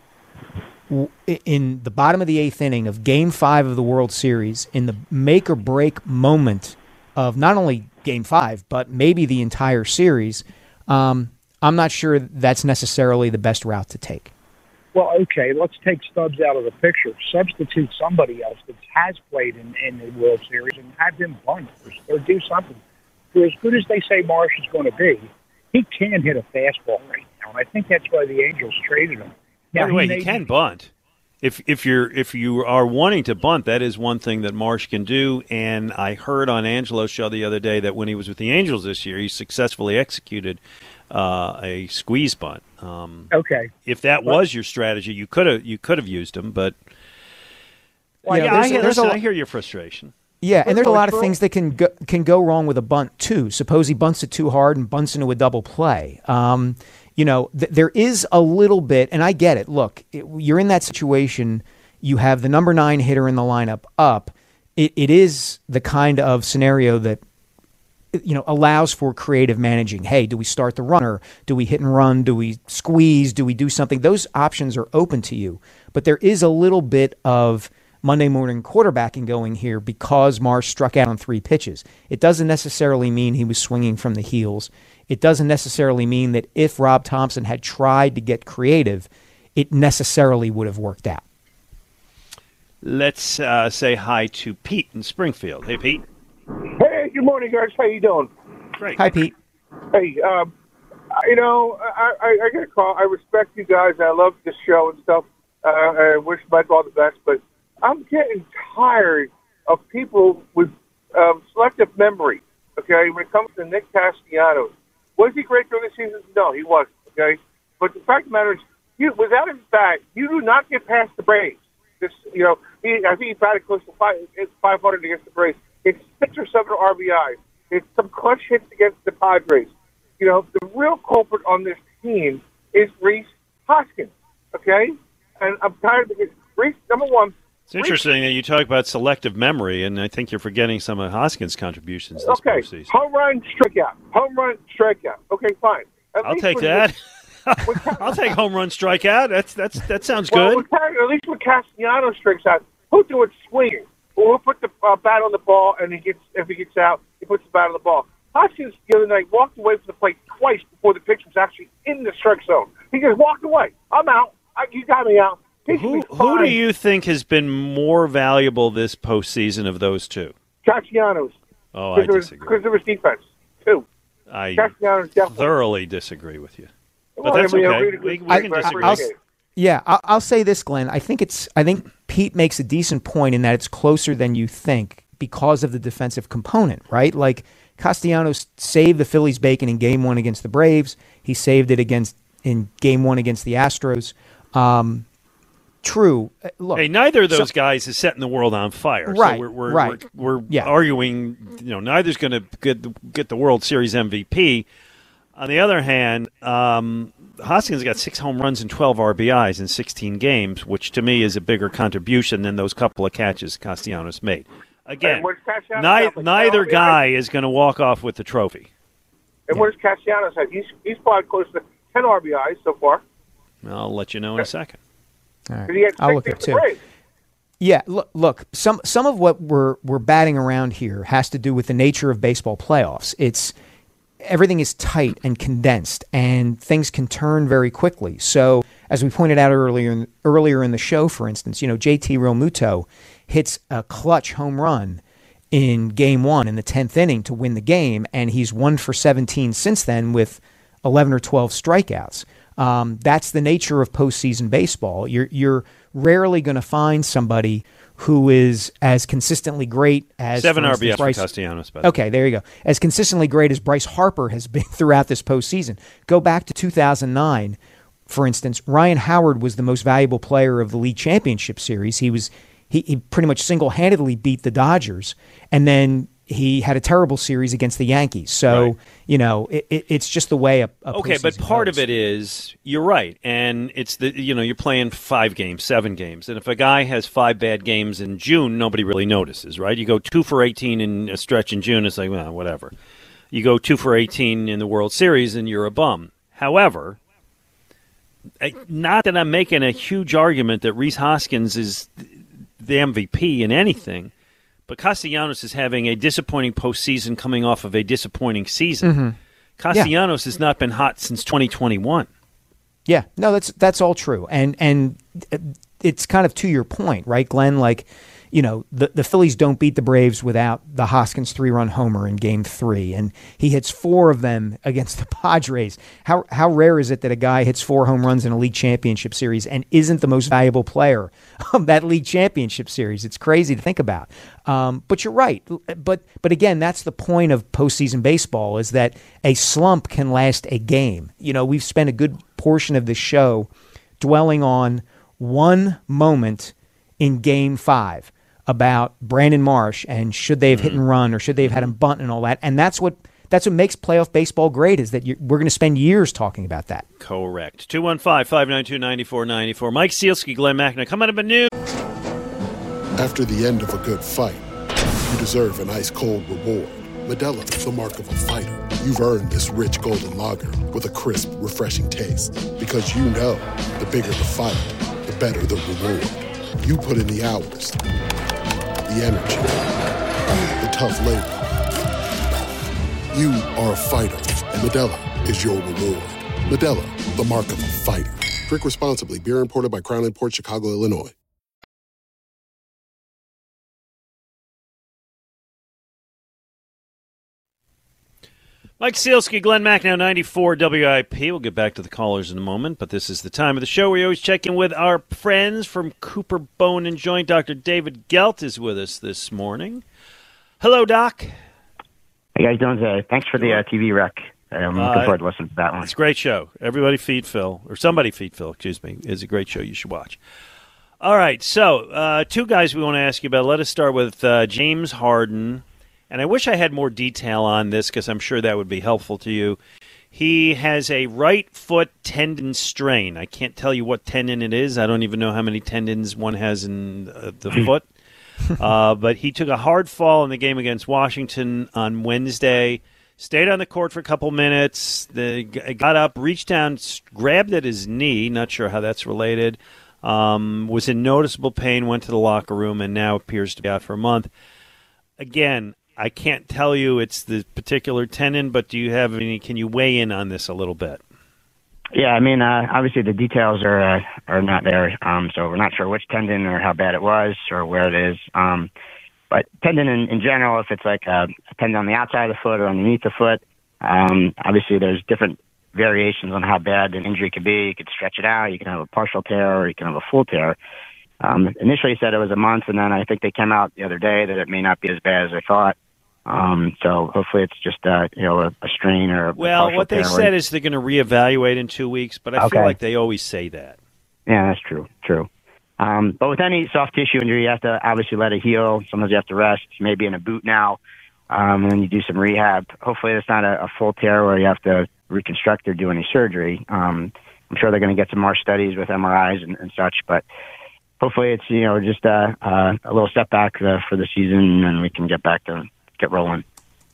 in the bottom of the eighth inning of Game five of the World Series, in the make-or-break moment of not only Game five, but maybe the entire series, um, I'm not sure that's necessarily the best route to take. Well, okay, let's take Stubbs out of the picture. Substitute somebody else that has played in, in the World Series and have him bunt or, or do something. For as good as they say Marsh is going to be, he can hit a fastball right now, and I think that's why the Angels traded him. Now, By the way, he, he can bunt. If if you're if you are wanting to bunt, that is one thing that Marsh can do. And I heard on Angelo's show the other day that when he was with the Angels this year, he successfully executed uh, a squeeze bunt. Um, okay. If that was your strategy, you could have you could have used him. But well, yeah, there's, I, hear, there's listen, a, I hear your frustration. Yeah, and there's a lot of things that can go, can go wrong with a bunt too. Suppose he bunts it too hard and bunts into a double play. Um, you know, th- there is a little bit, and I get it. Look, it, you're in that situation. You have the number nine hitter in the lineup up. It, it is the kind of scenario that, you know, allows for creative managing. Hey, do we start the runner? Do we hit and run? Do we squeeze? Do we do something? Those options are open to you. But there is a little bit of Monday morning quarterbacking going here because Marsh struck out on three pitches. It doesn't necessarily mean he was swinging from the heels. It doesn't necessarily mean that if Rob Thompson had tried to get creative, it necessarily would have worked out. Let's uh, say hi to Pete in Springfield. Hey, Pete. Hey, good morning, guys. How you doing? Great. Hi, Pete. Hey, um, you know, I, I, I got a call. I respect you guys. I love this show and stuff. Uh, I wish Mike all the best, but I'm getting tired of people with um, selective memory, okay, when it comes to Nick Castellanos. Was he great during the season? No, he wasn't, okay? But the fact of the matter is, you, without his bat, you do not get past the Braves. This, you know, he, I think he batted close to five, five hundred against the Braves. It's six or seven R B Is. It's some clutch hits against the Padres. You know, the real culprit on this team is Rhys Hoskins, okay? And I'm tired of it. Rhys, number one, It's interesting that you talk about selective memory, and I think you're forgetting some of Hoskins' contributions this okay. postseason. Home run, strikeout. Home run, strikeout. Okay, fine. At I'll least take when- that. I'll take home run strikeout. That's that's that sounds well, good. When, at least when Castellanos strikes out, he'll do it swinging. Or he'll put the uh, bat on the ball, and he gets if he gets out, he puts the bat on the ball. Hoskins the other night walked away from the plate twice before the pitch was actually in the strike zone. He just walked away. I'm out. I, you got me out. He should Who be who do fine. you think has been more valuable this postseason of those two? Castellanos. Oh, I disagree. Because of his defense, too. I Castellanos definitely. thoroughly disagree with you. But Well, that's I mean, okay. really We, good we can feedback. disagree. I'll, yeah, I'll, I'll say this, Glenn. I think it's. I think Pete makes a decent point in that it's closer than you think because of the defensive component, right? Like Castellanos saved the Phillies' bacon in Game One against the Braves. He saved it against in Game One against the Astros. Um, true. Look, Hey, neither of those so- guys is setting the world on fire. Right, So we're we're, right. we're, we're Yeah. arguing. You know, neither's going to get the, get the World Series M V P. On the other hand, um, Hoskins got six home runs and twelve R B Is in sixteen games, which to me is a bigger contribution than those couple of catches Castellanos made. Again, And what's Castellanos ni- have, like, neither R B Is? guy is going to walk off with the trophy. And what does Castellanos have? He's he's probably close to ten R B Is so far. I'll let you know in a second. All right. 'Cause he had I'll six look at against the two. Braves. Yeah, look, look. Some some of what we're we're batting around here has to do with the nature of baseball playoffs. It's everything is tight and condensed, and things can turn very quickly. So, as we pointed out earlier in, earlier in the show, for instance, you know, J T Realmuto hits a clutch home run in Game One in the tenth inning to win the game, and he's one for seventeen since then with eleven or twelve strikeouts. Um, that's the nature of postseason baseball. You're you're rarely going to find somebody who is as consistently great as Seven for R instance, B S for Bryce. Castellanos. by the way. Okay, there you go. As consistently great as Bryce Harper has been throughout this postseason. Go back to two thousand nine, for instance. Ryan Howard was the most valuable player of the league championship series. He was he, he pretty much single-handedly beat the Dodgers, and then he had a terrible series against the Yankees. So, Right. you know, it, it, it's just the way a, a Okay, but postseason part goes. of it is you're right, and it's the you know you're playing five games, seven games, and if a guy has five bad games in June, nobody really notices, right? You go two for eighteen in a stretch in June, it's like well, whatever. You go two for eighteen in the World Series, and you're a bum. However, I- not that I'm making a huge argument that Rhys Hoskins is the M V P in anything, but Castellanos is having a disappointing postseason coming off of a disappointing season. Mhm. Castellanos has not been hot since twenty twenty-one. Yeah, no, that's that's all true, and and it's kind of to your point, right, Glenn? Like, you know, the, the Phillies don't beat the Braves without the Hoskins three-run homer in Game Three, and he hits four of them against the Padres. How how rare is it that a guy hits four home runs in a league championship series and isn't the most valuable player of that league championship series? It's crazy to think about. Um, but you're right. But but again, that's the point of postseason baseball, is that a slump can last a game. You know, we've spent a good portion of this show dwelling on one moment in Game Five about Brandon Marsh and should they have hit and run or should they have had him bunt and all that. And that's what that's what makes playoff baseball great, is that you're, we're going to spend years talking about that. Correct. two one five, five nine two, nine four nine four. Mike Sealski, Glenn McNamara, coming up at noon. After the end of a good fight, you deserve an ice-cold reward. Modelo is the mark of a fighter. You've earned this rich golden lager with a crisp, refreshing taste. Because you know, the bigger the fight, the better the reward. You put in the hours, the energy, the tough labor. You are a fighter, and Modelo is your reward. Modelo, the mark of a fighter. Drink responsibly. Beer imported by Crown Imports, Chicago, Illinois. Mike Sealski, Glenn McNamara, ninety-four W I P. We'll get back to the callers in a moment, but this is the time of the show where we always check in with our friends from Cooper Bone and Joint. Doctor David Gelt is with us this morning. Hello, Doc. How you guys doing today? Thanks for the uh, T V rec. I'm looking Uh, forward to listening to that one. It's a great show. Everybody feed Phil, or somebody feed Phil, excuse me. It's a great show you should watch. All right, so uh, two guys we want to ask you about. Let us start with uh, James Harden. And I wish I had more detail on this because I'm sure that would be helpful to you. He has a right foot tendon strain. I can't tell you what tendon it is. I don't even know how many tendons one has in uh, the foot. Uh, but he took a hard fall in the game against Washington on Wednesday, stayed on the court for a couple minutes, the, got up, reached down, grabbed at his knee, not sure how that's related, um, was in noticeable pain, went to the locker room, and now appears to be out for a month. Again, I can't tell you it's the particular tendon, but do you have any? Can you weigh in on this a little bit? Yeah, I mean, uh, obviously the details are uh, are not there, um, so we're not sure which tendon or how bad it was or where it is. Um, but tendon in, in general, if it's like a, a tendon on the outside of the foot or underneath the foot, um, obviously there's different variations on how bad an injury could be. You could stretch it out, you can have a partial tear, or you can have a full tear. Um, initially said it was a month, and then I think they came out the other day that it may not be as bad as they thought. Um, so hopefully it's just uh, you know a, a strain or a well, what they tear. said is they're going to reevaluate in two weeks, but I Okay. feel like they always say that. Yeah, that's true. True. Um, but with any soft tissue injury, you have to obviously let it heal. Sometimes you have to rest. You may be in a boot now, um, and then you do some rehab. Hopefully it's not a, a full tear where you have to reconstruct or do any surgery. Um, I'm sure they're going to get some more studies with M R Is and, and such, but hopefully it's you know just uh, uh, a little setback uh, for the season, and we can get back to get rolling.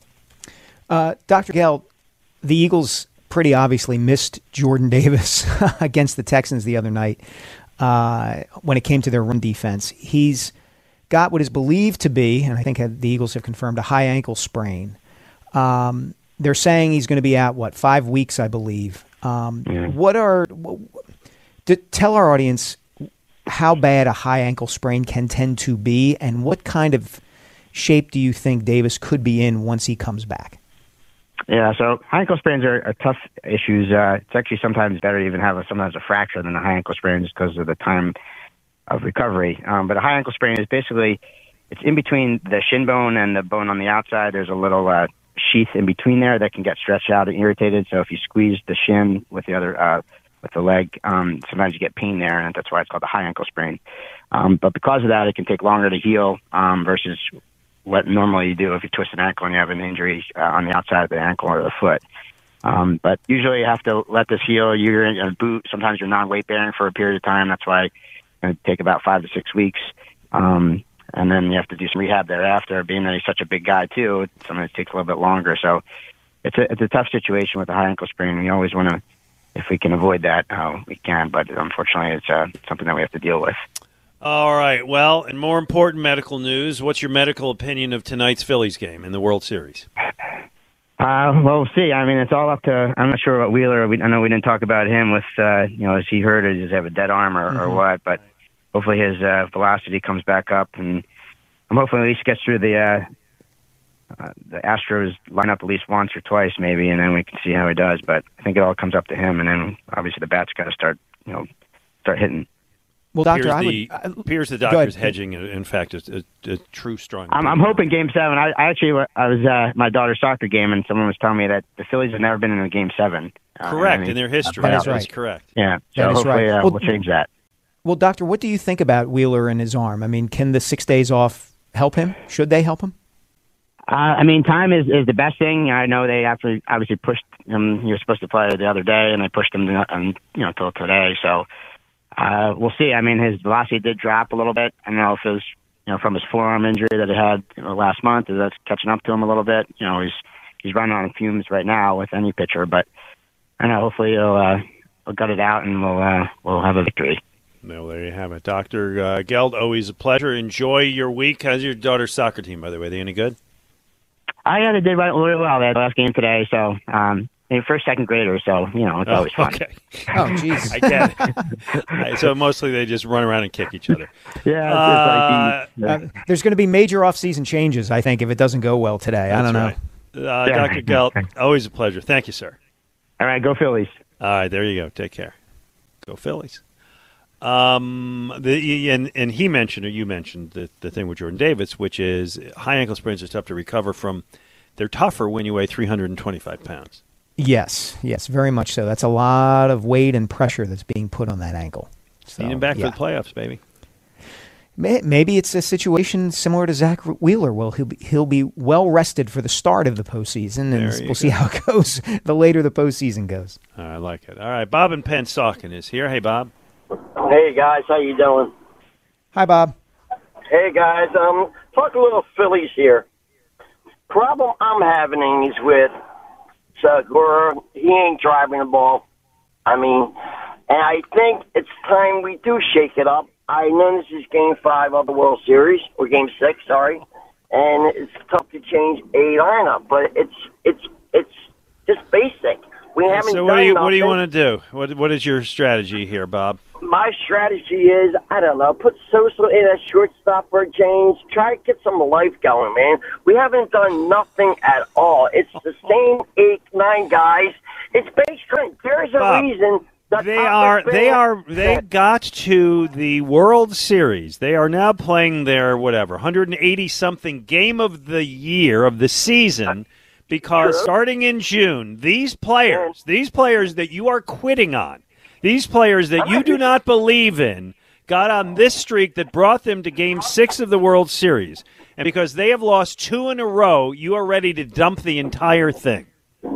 Uh, Doctor Gelt, the Eagles pretty obviously missed Jordan Davis against the Texans the other night uh, when it came to their run defense. He's got what is believed to be, and I think the Eagles have confirmed, a high ankle sprain. Um, they're saying he's going to be out, what, five weeks, I believe. Um, Yeah. What are what, to tell our audience how bad a high ankle sprain can tend to be, and what kind of shape do you think Davis could be in once he comes back? Yeah, so high ankle sprains are, are tough issues. Uh, it's actually sometimes better to even have a, sometimes a fracture than a high ankle sprain just because of the time of recovery. Um, but a high ankle sprain is basically, it's in between the shin bone and the bone on the outside. There's a little uh, sheath in between there that can get stretched out and irritated. So if you squeeze the shin with the other, uh, with the leg, um, sometimes you get pain there, and that's why it's called a high ankle sprain. Um, but because of that, it can take longer to heal um, versus what normally you do if you twist an ankle and you have an injury uh, on the outside of the ankle or the foot. Um, but usually you have to let this heal. You're in a boot. Sometimes you're non-weight bearing for a period of time. That's why it's going to take about five to six weeks. Um, and then you have to do some rehab thereafter. Being that he's such a big guy too, sometimes it takes a little bit longer. So it's a, it's a tough situation with a high ankle sprain. We always want to, if we can avoid that, uh, we can. But unfortunately, it's uh, something that we have to deal with. All right. Well, and more important medical news, what's your medical opinion of tonight's Phillies game in the World Series? Uh, well, we'll see. I mean, it's all up to, I'm not sure about Wheeler. We, I know we didn't talk about him with, uh, you know, is he hurt or does he have a dead arm or, Mm-hmm. or what? But hopefully his uh, velocity comes back up and I'm hoping at least gets through the uh, uh, the Astros lineup at least once or twice, maybe, and then we can see how he does. But I think it all comes up to him, and then obviously the bat's got to start, you know, start hitting. Well, Doctor, appears I the, would, appears the doctor's hedging. In fact, a, a, a true strong. I'm, I'm hoping Game Seven. I, I actually I was uh, my daughter's soccer game, and someone was telling me that the Phillies have never been in a Game Seven. Uh, correct I mean, in their history. That is That's right. correct. Yeah, so That is hopefully right. uh, Well, we'll change that. Well, Doctor, what do you think about Wheeler and his arm? I mean, can the six days off help him? Should they help him? Uh, I mean, time is, is the best thing. I know they actually obviously pushed him. He was supposed to play the other day, and they pushed him, to, um, you know, till today. So uh, we'll see. I mean, his velocity did drop a little bit. I don't know if it was, you know, from his forearm injury that he had you know, last month. Is that's catching up to him a little bit? You know, he's he's running on fumes right now with any pitcher, but I know hopefully he'll, uh, he'll gut it out and we'll uh, we'll have a victory. No, there you have it, Doctor Uh, Geld. Always a pleasure. Enjoy your week. How's your daughter's soccer team, by the way? Are they any good? I yeah, they did really well. They had the last game today, so um, they're first, second graders, so you know it's Oh, always fun. okay. Oh, jeez. I get it. Right, so mostly they just run around and kick each other. Yeah. Uh, It's just like the, Uh, there's going to be major off-season changes, I think, if it doesn't go well today. I don't know. Right. Uh, Yeah. Doctor Geld, always a pleasure. Thank you, sir. all right, go Phillies. All right, there you go. Take care. Go Phillies. Um, the and and he mentioned, or you mentioned, the the thing with Jordan Davis, which is high ankle sprains are tough to recover from. They're tougher when you weigh three hundred twenty-five pounds. Yes, yes, very much so. That's a lot of weight and pressure that's being put on that ankle. So, Need him back yeah. for the playoffs, baby. May- Maybe it's a situation similar to Zach Wheeler. Well, he'll be, he'll be well rested for the start of the postseason, and There you we'll see go. how it goes the later the postseason goes. All right, I like it. All right, Bob in Pennsauken is here. Hey, Bob. Hey guys, how you doing? Hi, Bob. Hey guys, um, talk a little Phillies here. Problem I'm having is with Segura. He ain't driving the ball. I mean, and I think it's time we do shake it up. I know this is Game Five of the World Series, or Game Six, sorry, and it's tough to change a lineup, but it's it's it's just basic. We haven't So done what do you nothing. what do you want to do? What what is your strategy here, Bob? My strategy is, I don't know, put Sosa in a shortstop for a change. Try to get some life going, man. We haven't done nothing at all. It's the same eight, nine guys. It's base strength. There's a Bob, reason. that They Tom are McVay- they are they got to the World Series. They are now playing their whatever one hundred eighty something game of the year of the season because True. starting in June, these players, these players that you are quitting on, these players that you do not believe in, got on this streak that brought them to Game Six of the World Series, and because they have lost two in a row, you are ready to dump the entire thing.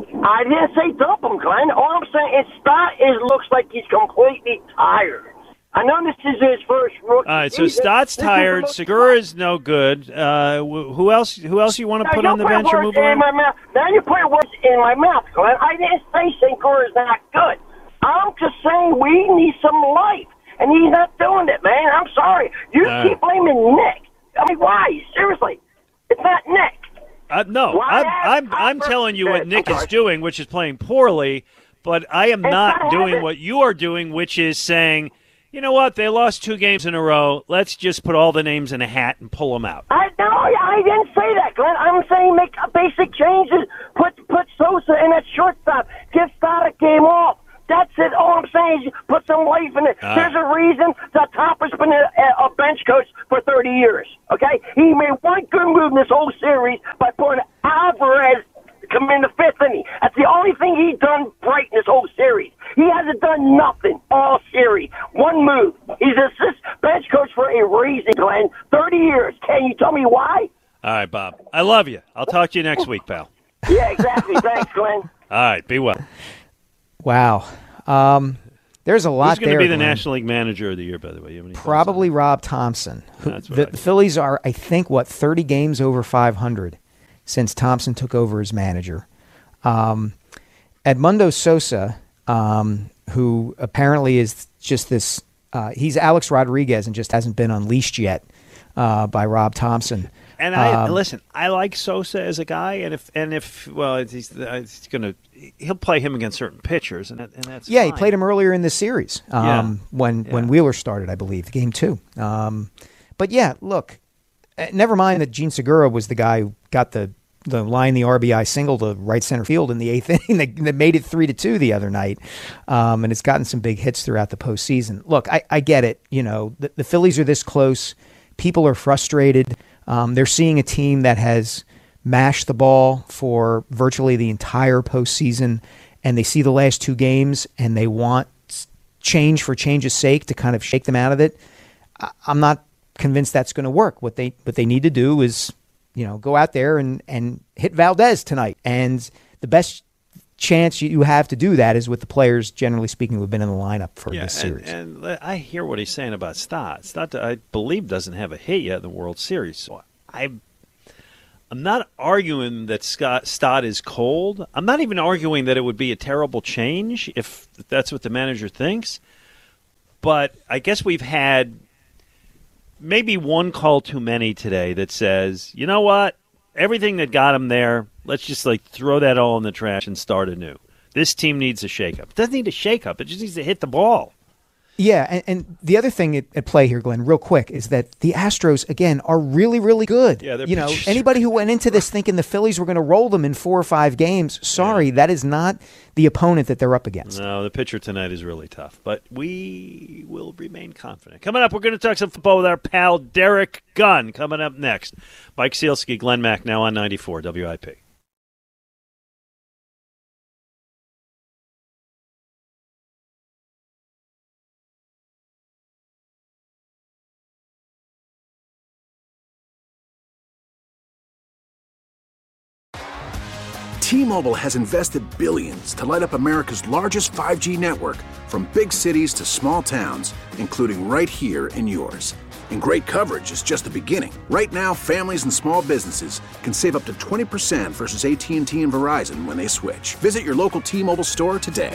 I didn't say dump him, Glenn. All I'm saying is Stott is looks like he's completely tired. I know this is his first rookie All right, so season. Stott's This is tired. the most- Segura is no good. Uh, wh- who else? Who else you want to Now, put you're on the putting bench or words move in on? my mouth. Now you're putting words in my mouth, Glenn. I didn't say Segura is not good. I'm just saying we need some life, and he's not doing it, man. I'm sorry. You Uh. keep blaming Nick. I mean, why? Seriously, it's not Nick. Uh, no, Why I'm I'm, I'm telling you what Nick is doing, which is playing poorly. But I am not doing what you are doing, which is saying, you know what? They lost two games in a row. Let's just put all the names in a hat and pull them out. I no, I didn't say that, Glenn. I'm saying make basic changes. Put put Sosa in at shortstop. Give Stott a game off. That's it. All I'm saying is put some life in it. Ah. There's a reason that Topper's been a, a bench coach for thirty years. Okay, he made one good move in this whole series by putting Alvarez come in the fifth inning. That's the only thing he done right in this whole series. He hasn't done nothing all series. One move. He's an assist bench coach for a reason, Glenn. Thirty years. Can you tell me why? All right, Bob. I love you. I'll talk to you next week, pal. Yeah, exactly. Thanks, Glenn. All right, be well. Wow. Um, there's a lot Who's going there. to be the Glenn. National League Manager of the Year, by the way? You have any thoughts? Probably Rob Thompson. Who- That's what the, I the Phillies are, I think, what, thirty games over five hundred since Thompson took over as manager. Um, Edmundo Sosa, um, who apparently is just this, uh, he's Alex Rodriguez and just hasn't been unleashed yet uh, by Rob Thompson. And I Um, listen. I like Sosa as a guy, and if and if well, he's, he's going to he'll play him against certain pitchers, and that, and that's Yeah, fine. he played him earlier in the series um, Yeah. when when Yeah. Wheeler started, I believe, game two. Um, but yeah, look, uh, never mind that Gene Segura was the guy who got the the line, the R B I single to right center field in the eighth inning that, that made it three to two the other night. Um, and it's gotten some big hits throughout the postseason. Look, I, I get it. You know, the, the Phillies are this close. People are frustrated. Um, they're seeing a team that has mashed the ball for virtually the entire postseason, and they see the last two games and they want change for change's sake to kind of shake them out of it. I, I'm not convinced that's going to work. What they what they need to do is, you know, go out there and, and hit Valdez tonight. And the best chance you have to do that is with the players, generally speaking, who have been in the lineup for yeah, this series. And, and I hear what he's saying about Stott. Stott, I believe, doesn't have a hit yet in the World Series. So I, I'm not arguing that Scott Stott is cold. I'm not even arguing that it would be a terrible change if that's what the manager thinks. But I guess we've had maybe one call too many today that says, you know what, everything that got him there, let's just like throw that all in the trash and start anew. This team needs a shakeup. It doesn't need a shakeup. It just needs to hit the ball. Yeah, and, and the other thing at, at play here, Glenn, real quick, is that the Astros, again, are really, really good. Yeah, you know, anybody who went into this thinking the Phillies were going to roll them in four or five games, sorry, yeah. that is not the opponent that they're up against. No, the pitcher tonight is really tough, but we will remain confident. Coming up, we're going to talk some football with our pal Derek Gunn. Coming up next, Mike Sealski, Glenn Mack, now on ninety-four W I P. T-Mobile has invested billions to light up America's largest five G network, from big cities to small towns, including right here in yours. And great coverage is just the beginning. Right now, families and small businesses can save up to twenty percent versus A T and T and Verizon when they switch. Visit your local T-Mobile store today.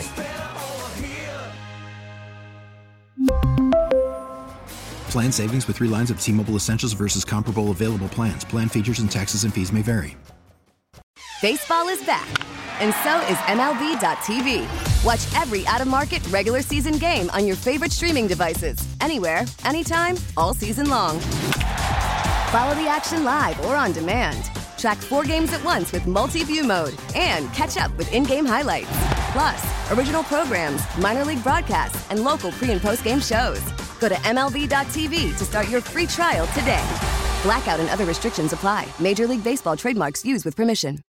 Plan savings with three lines of T-Mobile Essentials versus comparable available plans. Plan features and taxes and fees may vary. Baseball is back, and so is M L B dot T V. Watch every out-of-market regular season game on your favorite streaming devices, anywhere, anytime, all season long. Follow the action live or on demand. Track four games at once with multi-view mode and catch up with in-game highlights. Plus, original programs, minor league broadcasts, and local pre- and post-game shows. Go to M L B dot T V to start your free trial today. Blackout and other restrictions apply. Major League Baseball trademarks used with permission.